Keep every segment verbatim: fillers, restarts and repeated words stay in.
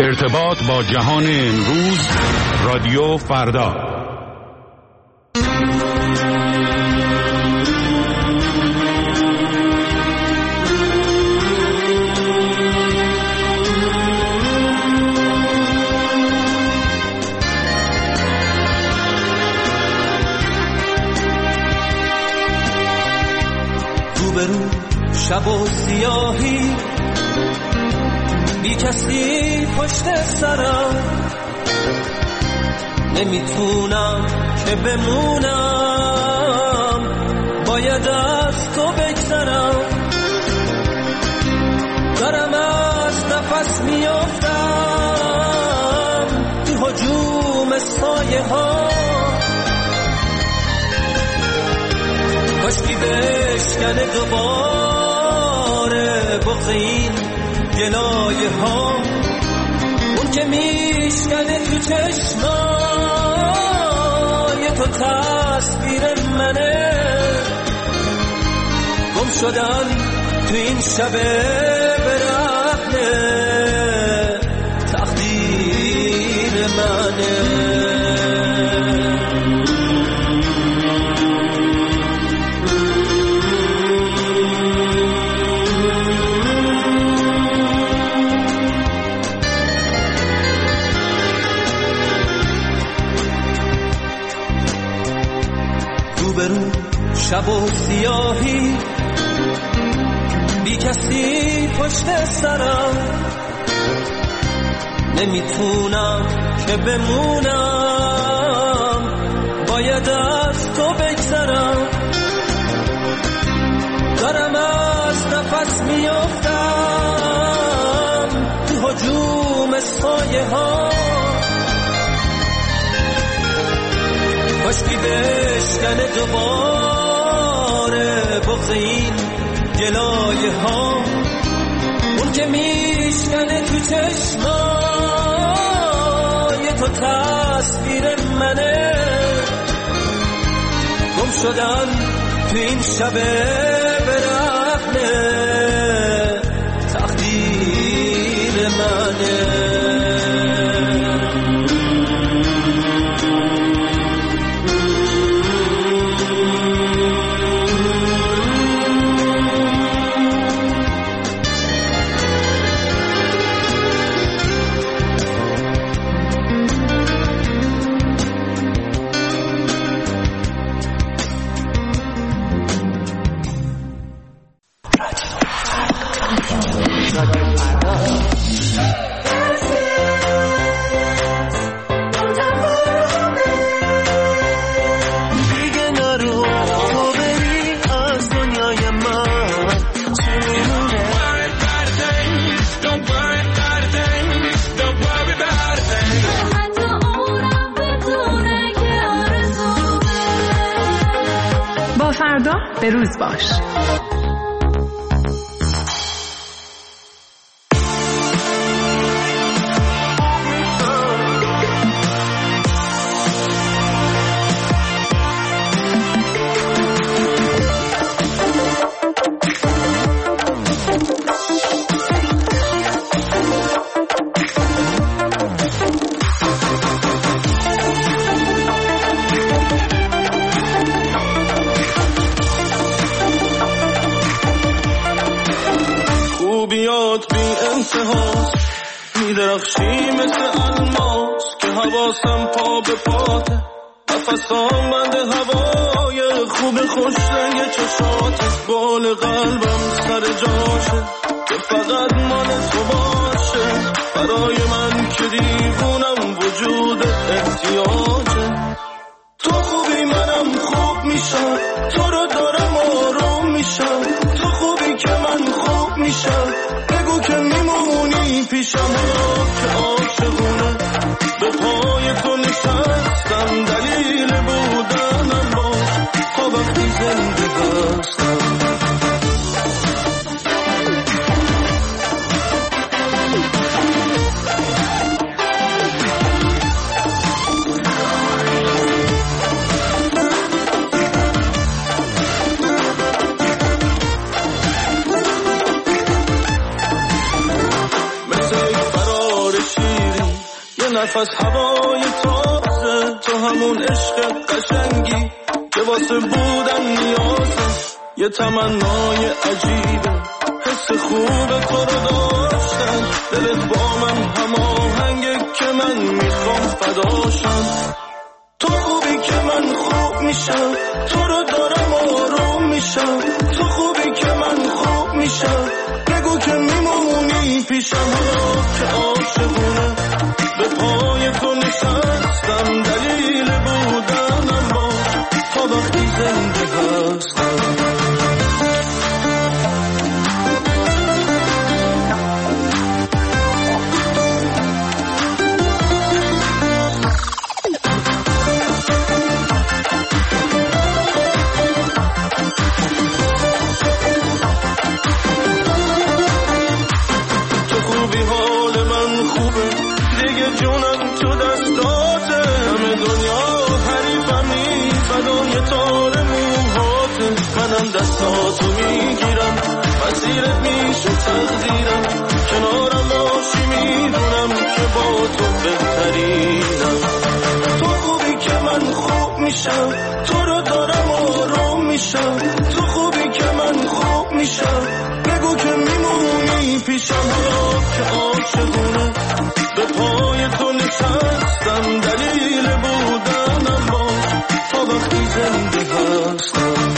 ارتباط با جهان امروز، رادیو فردا. روبرو شب و سیاهی، بی کسی پشت سرم، نمیتونم که بمونم، باید از تو بگذرم. دارم از نفس میافتم تو هجوم سایه ها، کاشکی بشکنه دوباره بغض این گلایه ها، اون که میشکنه تو چشمای تو تصویر منه. گم شدن تو این شب برهنه تقدیر منه. روبرو شب و سیاهی، بی کسی پشت سرم، نمیتونم که بمونم، باید از تو بگذرم. دارم از نفس میافتم تو هجوم سایه ها، کاشکی بشکنه دوباره بغض این گلایه ها، اون که میشکنه تو چشمای تو تصویر منه. گم شدن تو این شب برهنه تقدیر منه. فردا به روز باش. میدرخشی مثل الماس که حواسم پا به پاته، نفسام بند هوای خوب خوش رنگ چشاته، بال قلبم سر جاشه که فقط مال تو باشه، برای من که دیوونم وجود احتیاجه. تو خوبی منم خوب میشم، تو رو دارم آروم میشم، تو خوبی که من خوب میشم، بگو که میمونی پیشم که عاشقونه به پای تو نشستم، دلیل بودنم باش تا وقتی زنده دستم. مثل یک فرار شیر نفس هوای تازه، تو همون عشق قشنگی که واسه بودن نیازه، یه تمنای عجیبه حس خوب تو رو داشتن، دلت با من هماهنگه که من میخوام فداشم. تو خوبی که من خوب میشم، تو رو دارم آروم میشم، تو خوبی که من خوب میشم، بگو که میمونی پیشم. حالا که عاشقونه به پای تو نشستم، دلیل بودنم باش تا وقتی زنده هستم. جونم تو دستاته، همه دنیا حریفمی فدای تار موهاته، منم دستاتو میگیرم مسیرت میشه تقدیرم، کنارم باشی میدونم که با تو بهترینم. تو خوبی که من خوب میشم، تو رو دارم آروم میشم، تو خوبی که من خوب میشم، بگو که میمونی پیشم. حالا که عاشقونه به پای تو نشستم، دلیل بودنم باش تا وقتی زنده هستم.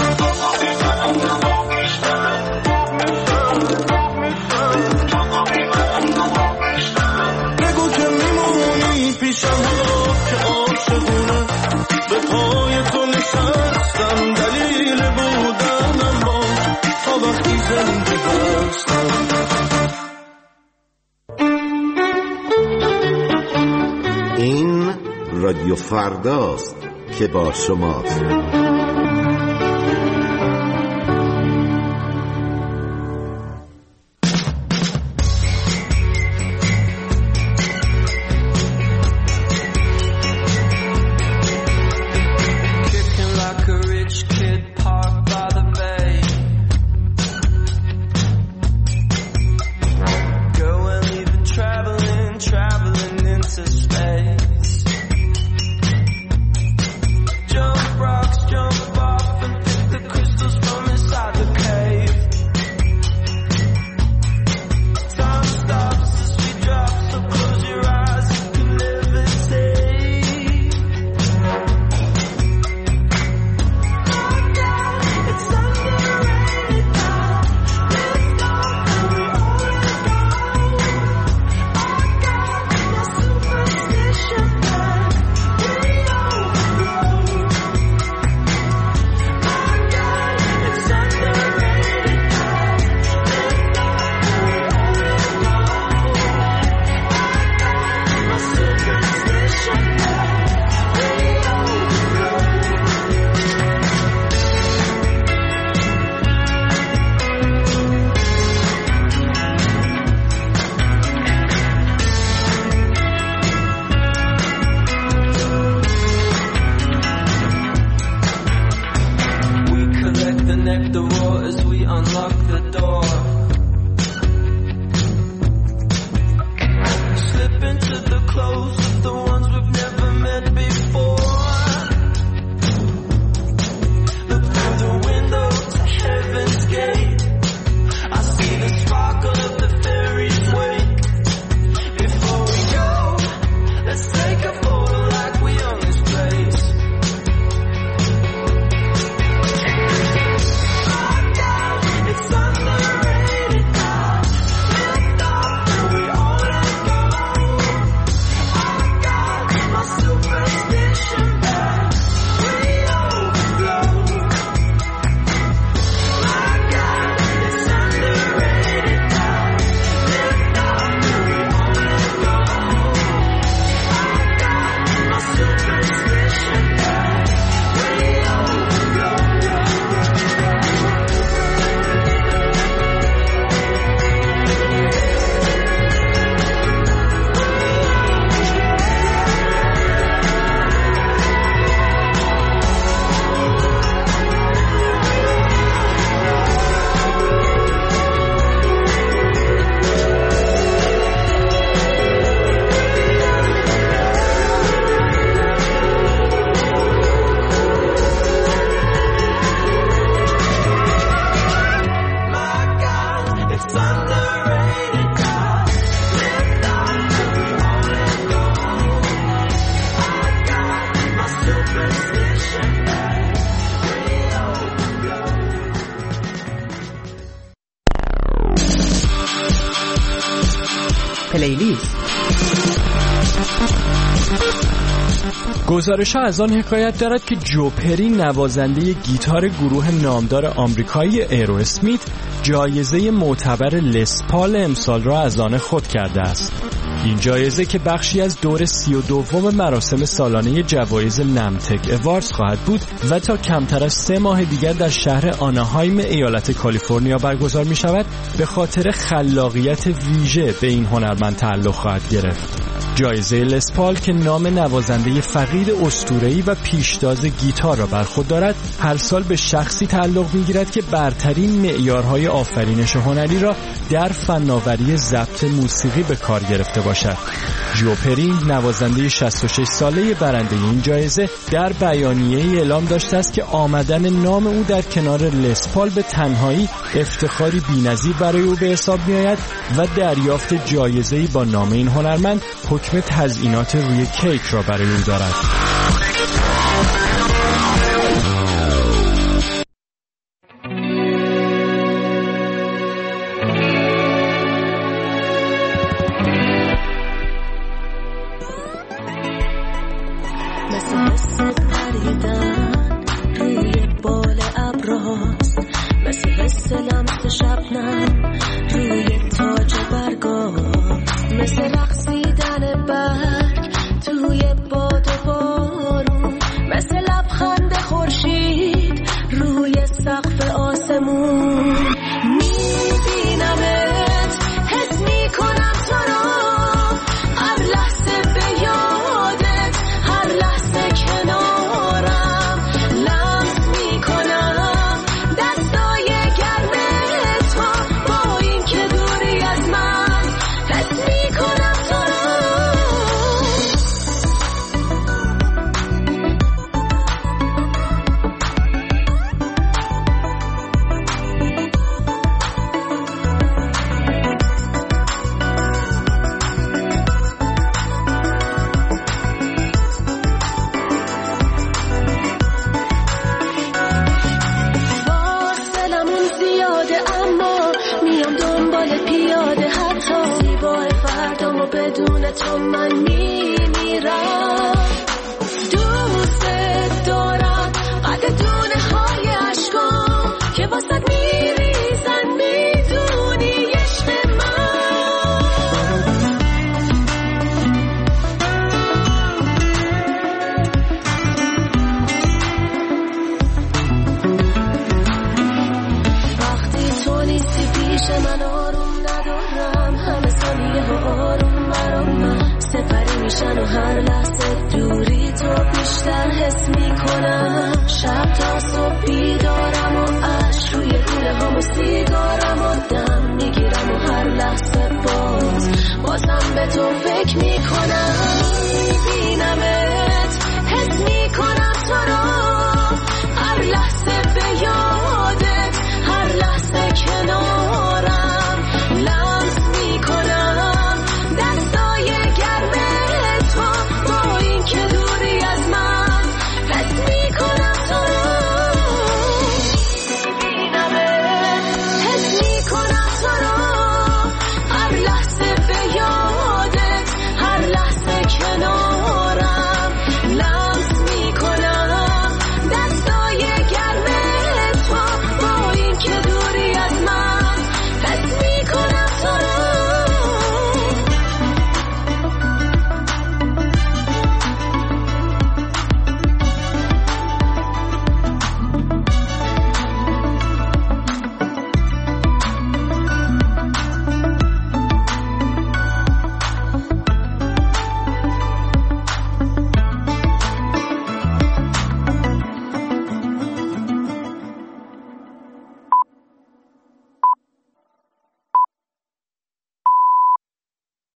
بگو که میمونی پیشم. حالا که عاشقونه به پای تو نشستم، دلیل بودنم باش تا وقتی زنده هستم. این رادیو فرداست که با شماست. Jump rocks, jump پلیلیست. گزارش ها از آن حکایت دارد که جو پری نوازنده گیتار گروه نامدار آمریکایی ایرواسمیت جایزه معتبر لسپال امسال را از آن خود کرده است. این جایزه که بخشی از دور سی و دوم مراسم سالانه جوایز نمتک اواردز خواهد بود و تا کمتر از سه ماه دیگر در شهر آناهایم ایالت کالیفرنیا برگزار می شود، به خاطر خلاقیت ویژه به این هنرمند تعلق خواهد گرفت. جایزه لسپال که نام نوازنده فقید اسطوره‌ای و پیشتاز گیتار را بر خود دارد، هر سال به شخصی تعلق می‌گیرد که برترین معیارهای آفرینش هنری را در فناوری ضبط موسیقی به کار گرفته باشد. جو پری، نوازنده شصت و شش ساله برنده این جایزه، در بیانیه‌ای اعلام داشته است که آمدن نام او در کنار لسپال به تنهایی افتخاری بی‌نظیر برای او به حساب می‌آید و دریافت جایزه‌ای با نام این هنرمند حکم تزیینات روی کیک را برای او دارد. شب تا صبح بیدارم و عشق روی گونه هم و سیگارم